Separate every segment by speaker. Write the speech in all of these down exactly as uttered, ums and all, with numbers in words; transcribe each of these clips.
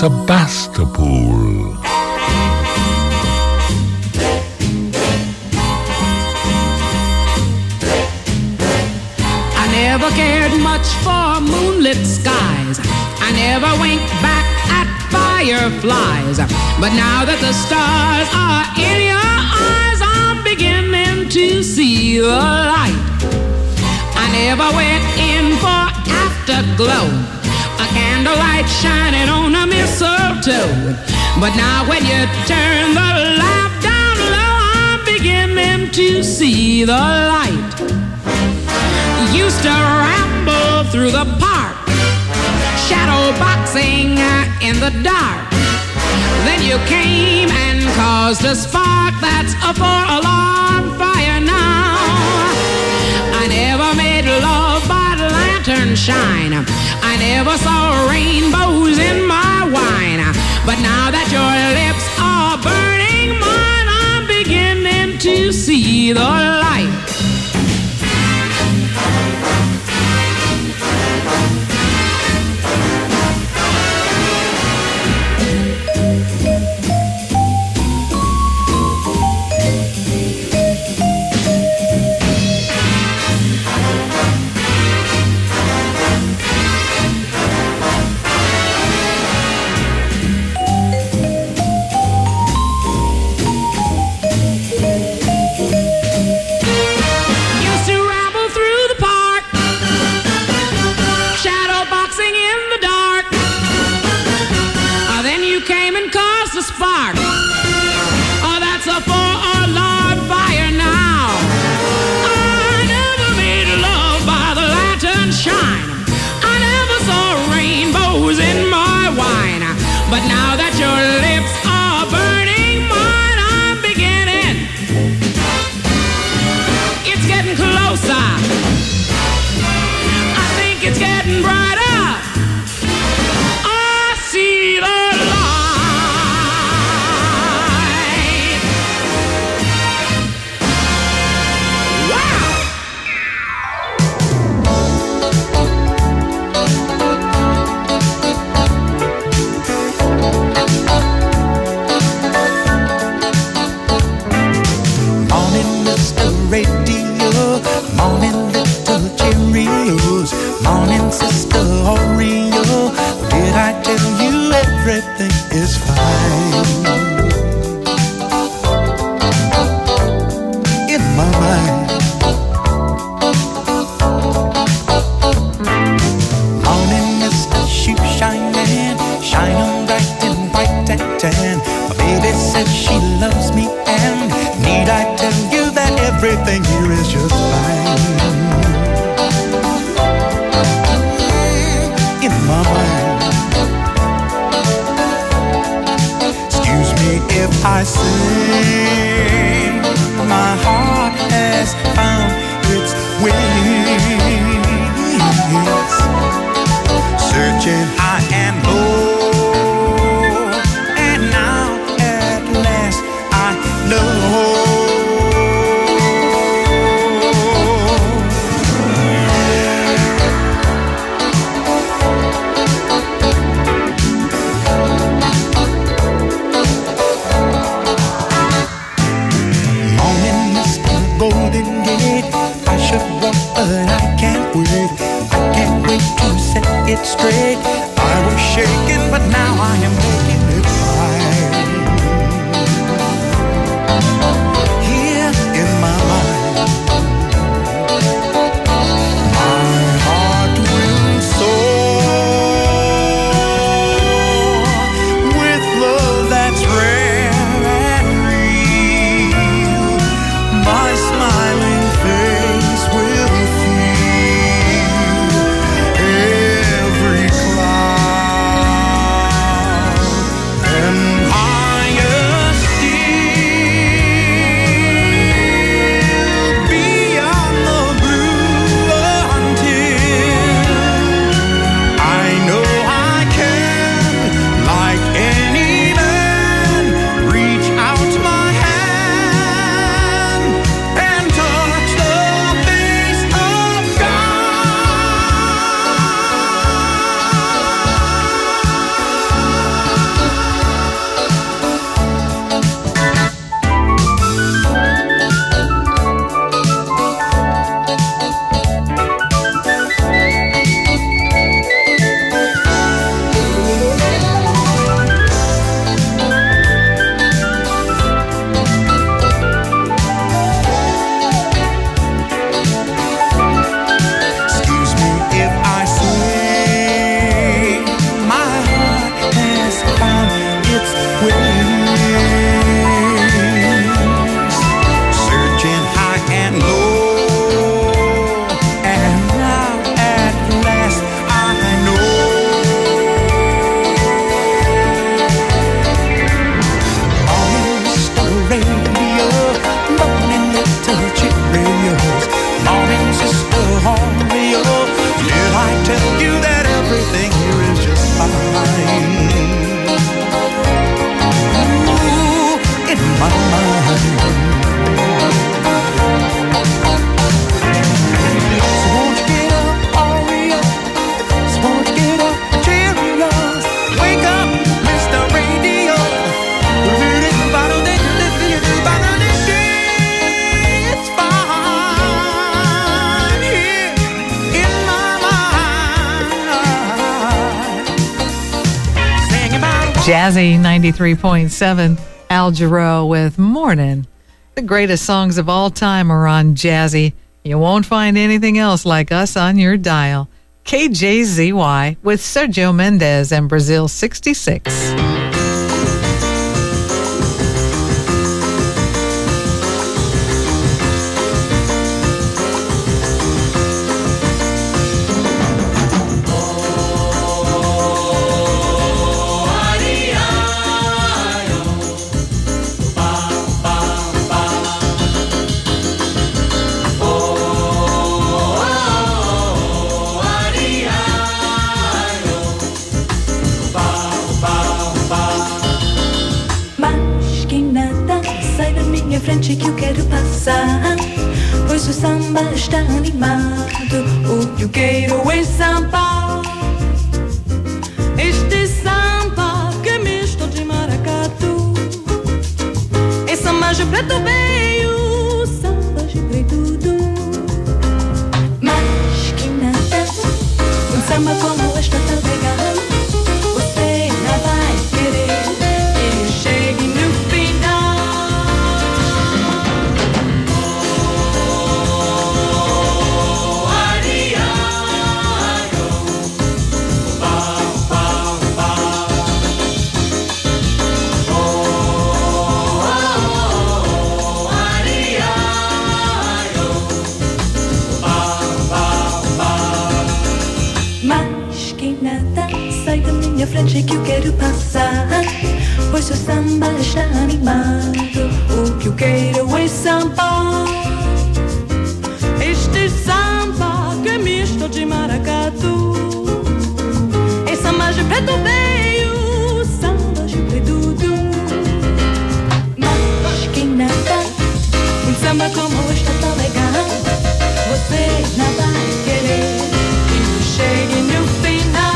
Speaker 1: Sebastopol.
Speaker 2: I never cared much for moonlit skies. I never winked back at fireflies. But now that the stars are in your eyes, I'm beginning to see the light. I never went in for afterglow, a candlelight shining on a mistletoe. But now when you turn the lamp down low, I'm beginning to see the light. Used to ramble through the park, shadow boxing in the dark. Then you came and caused a spark that's a four-alarm fire now. I never made love by lantern shine. I never saw rainbows in my wine. But now that your lips are burning mine, I'm beginning to see the light. Spark. Oh, that's a four-alarm fire now. I never made love by the lantern shine. I never saw rainbows in my wine. But now that your lips are burning mine, I'm beginning. It's getting closer. I think it's getting brighter. I see the
Speaker 3: radio, morning little Cheerios, morning sister Oreo. Did I tell you everything is fine? In my mind. Morning Mister Shoe Shining, shining bright and white and tan. My baby says she loves me, and need I tell you that everything here is just fine. In my mind. Excuse me if I say my heart has found its wings, searching high and low, and now at last I know. But I can't wait, I can't wait to set it straight. I was shaking, but now I am making it fine. Here in my mind, my heart will soar with love that's rare and real. My smiling face will every cloud
Speaker 1: Jazzy ninety-three point seven, Al Jarreau with Morning. The greatest songs of all time are on Jazzy. You won't find anything else like us on your dial. K J Z Y with Sergio Mendes and Brazil sixty-six.
Speaker 4: Frente que eu quero passar, pois o samba está animado. O que eu quero é samba, este samba que é misto de maracatu. É samba de preto veio, samba de preto tudo. Mas que nada, um samba como este tá legal. Você não vai querer que chegue no final. Frente que eu quero passar, pois o samba está animado. O que eu quero é samba, este samba que é misto de maracatu. É samba de preto veio, samba de preto tudo. Mas que nada, um samba como este tá legal. Você não vai querer que chegue no final.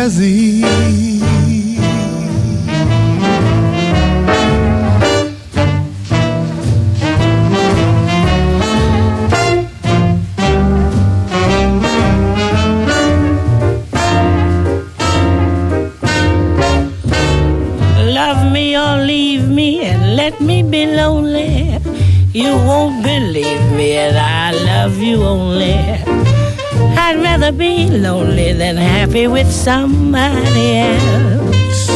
Speaker 3: Jazzy.
Speaker 5: Love me or leave me and let me be lonely. You won't believe me and I love you only. I'd rather be lonely than happy with somebody else.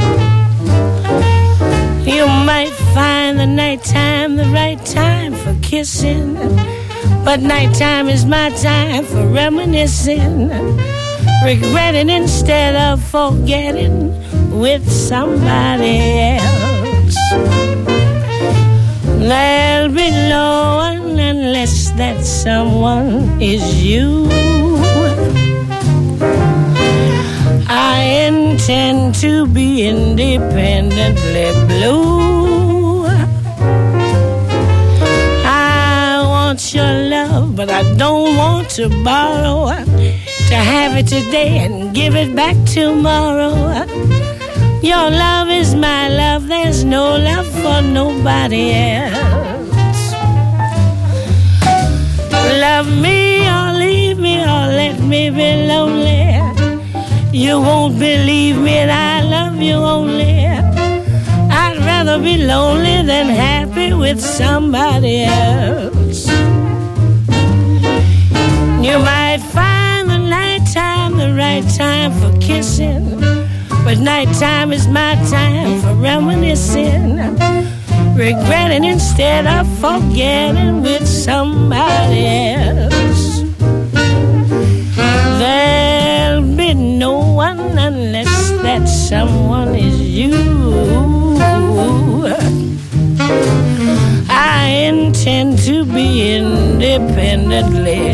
Speaker 5: You might find the nighttime the right time for kissing, but nighttime is my time for reminiscing, regretting instead of forgetting with somebody else. There'll be no one unless that someone is you. I intend to be independently blue. I want your love, but I don't want to borrow. To have it today and give it back tomorrow. Your love is my love, there's no love for nobody else. Love me or leave me or let me be lonely. You won't believe me and I love you only. I'd rather be lonely than happy with somebody else. You might find the nighttime the right time for kissing, but nighttime is my time for reminiscing, regretting instead of forgetting with somebody else. There'll be no one unless that someone is you. I intend to be independently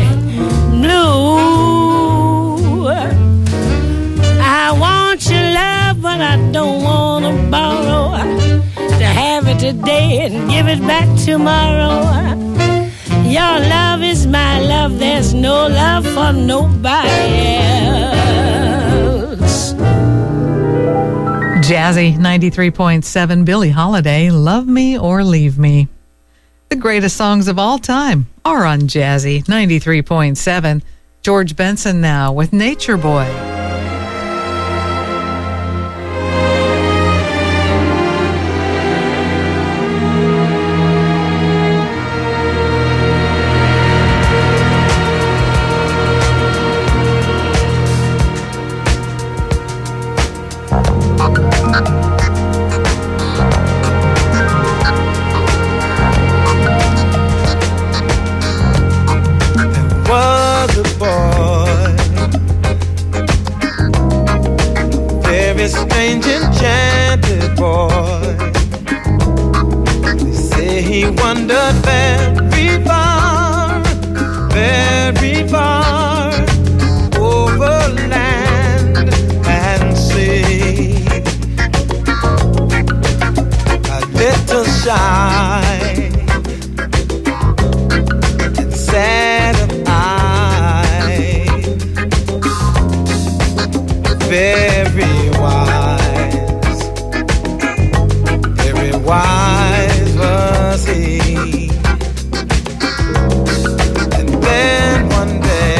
Speaker 5: blue. I want your love, but I don't want to borrow. To have it today and give it back tomorrow. Your love is my love, there's no love for nobody else.
Speaker 1: Jazzy ninety-three point seven, Billie Holiday, Love Me or Leave Me. The greatest songs of all time are on Jazzy ninety-three point seven. George Benson now with Nature Boy.
Speaker 3: Strange enchanted boy. They say he wandered very far, very far, over land and sea. A little shy and sad of eye, very wise, very wise was he. And then one day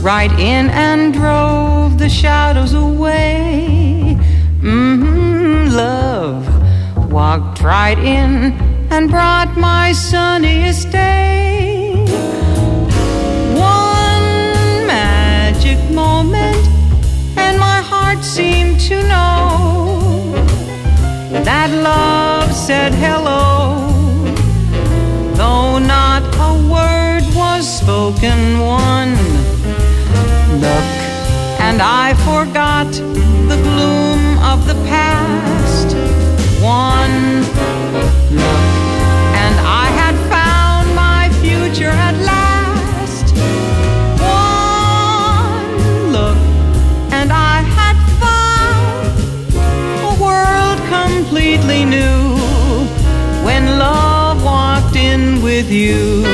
Speaker 6: right in and drove the shadows away. Mm-hmm, love walked right in and brought my sunniest day. One magic moment, and my heart seemed to know that love said hello, though not a word was spoken. One look, and I forgot the gloom of the past. One look, and I had found my future at last. One look, and I had found a world completely new when love walked in with you.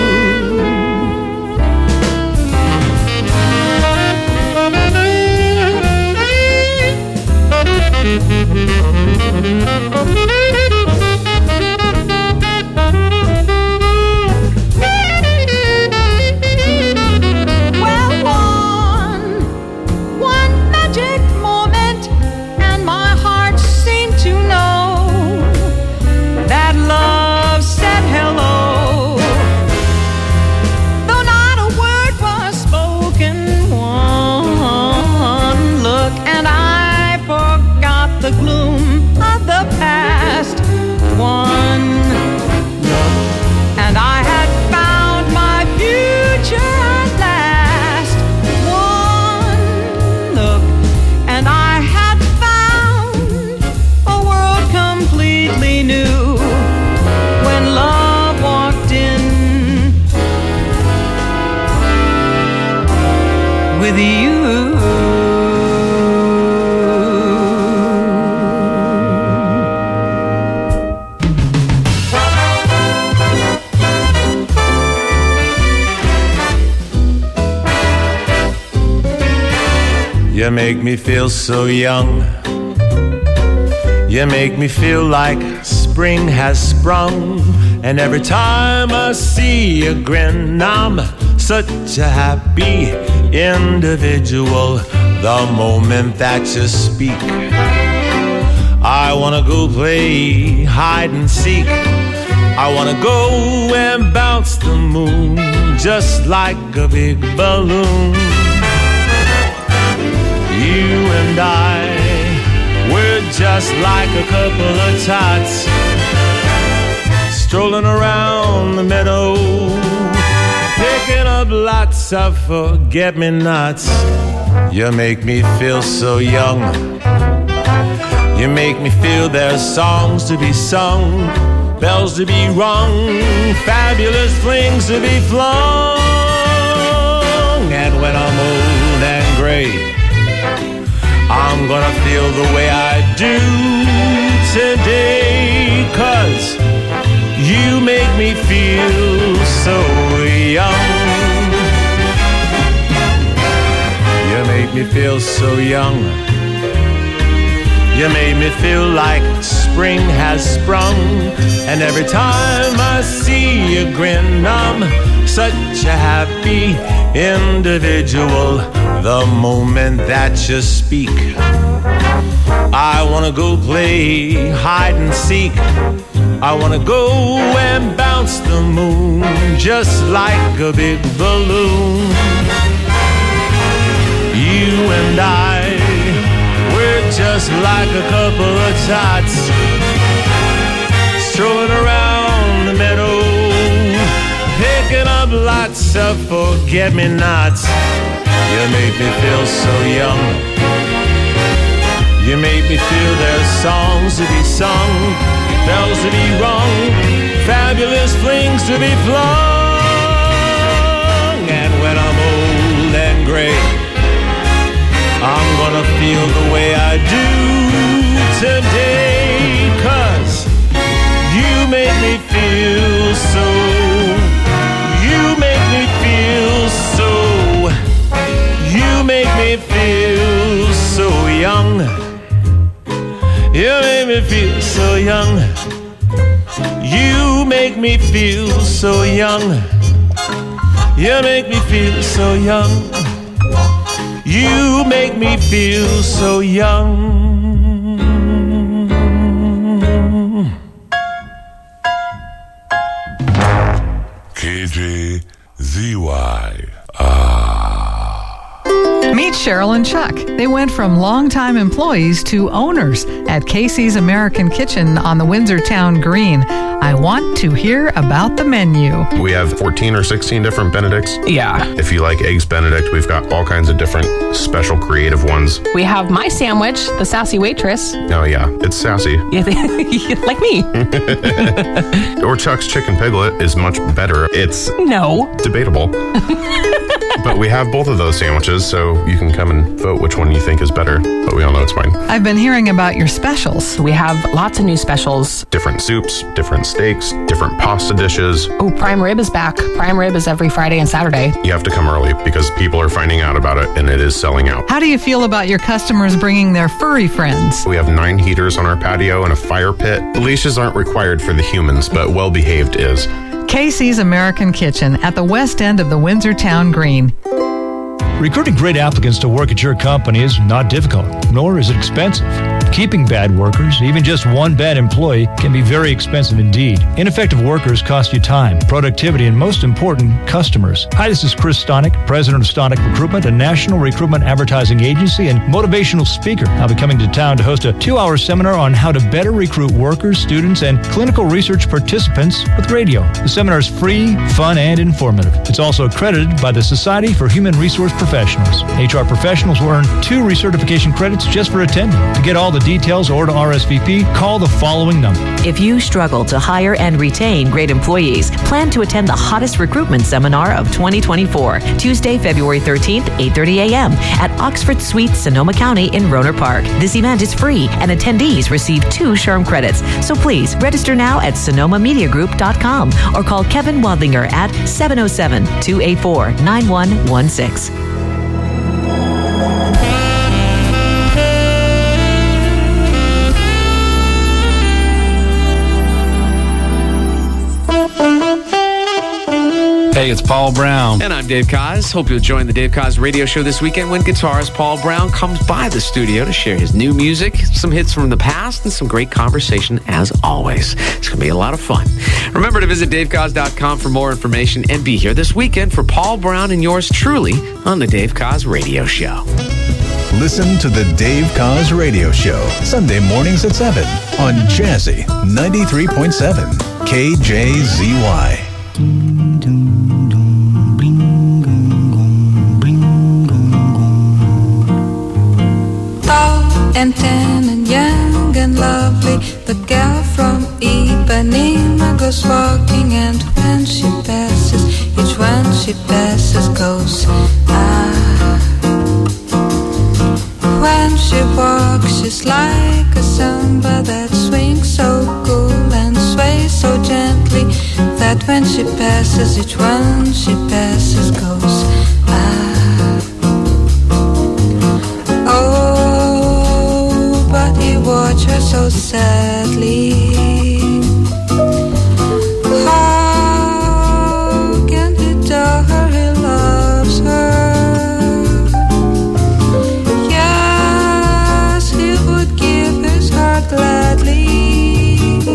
Speaker 6: Well, one, one magic moment, and my heart seemed to know that love said hello, though not a word was spoken. One look, and I forgot the gloom of the past. One look, and I had found my future at last. One look, and I had found a world completely new when love walked in with you.
Speaker 7: You make me feel so young. You make me feel like spring has sprung. And every time I see you grin, I'm such a happy individual. The moment that you speak, I wanna go play hide and seek. I wanna go and bounce the moon just like a big balloon. You and I, we're just like a couple of tots strolling around the meadow, picking up lots of forget-me-nots. You make me feel so young. You make me feel there's songs to be sung, bells to be rung, fabulous flings to be flung. And when I'm old and gray, I'm gonna feel the way I do today, 'cause you make me feel so young. You make me feel so young. You made me feel like spring has sprung. And every time I see you grin, I'm such a happy individual. The moment that you speak, I wanna go play hide and seek. I wanna go and bounce the moon just like a big balloon. You and I, we're just like a couple of tots strolling around the meadow, picking up lots of forget-me-nots. You make me feel so young. You make me feel there's songs to be sung, bells to be rung, fabulous flings to be flung. And when I'm old and gray, I'm gonna feel the way I do today, 'cause you make me feel so, you make me feel so, you make me feel so young. You make me feel so young. You make me feel so young. You make me feel so young. You make me feel so young.
Speaker 8: K J Z Y. Ah.
Speaker 1: Meet Cheryl and Chuck. They went from longtime employees to owners at Casey's American Kitchen on the Windsor Town Green. I want to hear about the menu.
Speaker 9: We have fourteen or sixteen different Benedicts.
Speaker 10: Yeah.
Speaker 9: If you like Eggs Benedict, we've got all kinds of different special creative ones.
Speaker 10: We have my sandwich, the Sassy Waitress.
Speaker 9: Oh, yeah. It's sassy.
Speaker 10: Like me.
Speaker 9: Or Chuck's Chicken Piglet is much better. It's
Speaker 10: no
Speaker 9: debatable. But we have both of those sandwiches, so you can come and vote which one you think is better. But we all know it's fine.
Speaker 1: I've been hearing about your specials.
Speaker 10: We have lots of new specials.
Speaker 9: Different soups, different steaks, different pasta dishes.
Speaker 10: Oh, prime rib is back. Prime rib is every Friday and Saturday.
Speaker 9: You have to come early because people are finding out about it and it is selling out.
Speaker 1: How do you feel about your customers bringing their furry friends?
Speaker 9: We have nine heaters on our patio and a fire pit. Leashes aren't required for the humans, but well-behaved is.
Speaker 1: Casey's American Kitchen at the west end of the Windsor Town Green.
Speaker 11: Recruiting great applicants to work at your company is not difficult, nor is it expensive. Keeping bad workers, even just one bad employee, can be very expensive indeed. Ineffective workers cost you time, productivity, and most important, customers. Hi, this is Chris Stonick, president of Stonick Recruitment, a national recruitment advertising agency and motivational speaker. I'll be coming to town to host a two-hour seminar on how to better recruit workers, students, and clinical research participants with radio. The seminar is free, fun, and informative. It's also accredited by the Society for Human Resource Professionals. H R professionals will earn two recertification credits just for attending. To get all the details or to R S V P, call the following number.
Speaker 12: If you struggle to hire and retain great employees, plan to attend the hottest recruitment seminar of twenty twenty-four, Tuesday, February thirteenth, eight thirty a.m. at Oxford Suite, Sonoma County in Rohnert Park. This event is free and attendees receive two SHRM credits. So please register now at sonoma media group dot com or call Kevin Wadlinger at seven oh seven, two eight four, nine one one six.
Speaker 13: Hey, it's Paul Brown.
Speaker 14: And I'm Dave Koz. Hope you'll join the Dave Koz radio show this weekend when guitarist Paul Brown comes by the studio to share his new music, some hits from the past, and some great conversation as always. It's going to be a lot of fun. Remember to visit dave koz dot com for more information and be here this weekend for Paul Brown and yours truly on the Dave Koz radio show.
Speaker 15: Listen to the Dave Koz radio show, Sunday mornings at seven on Jazzy ninety-three point seven K J Z Y.
Speaker 16: Tall and tan and young and lovely, the girl from Ipanema goes walking, and when she passes, each one she passes goes ah. When she walks, she's like a samba that swings so cool and sways so gently that when she passes, each one she passes goes ah. Oh, but he watched her so sadly. How can he tell her he loves her? Yes, he would give his heart gladly.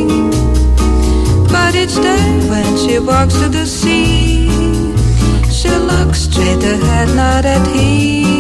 Speaker 16: But each day when she walks to the sea, she looks straight ahead, not at him.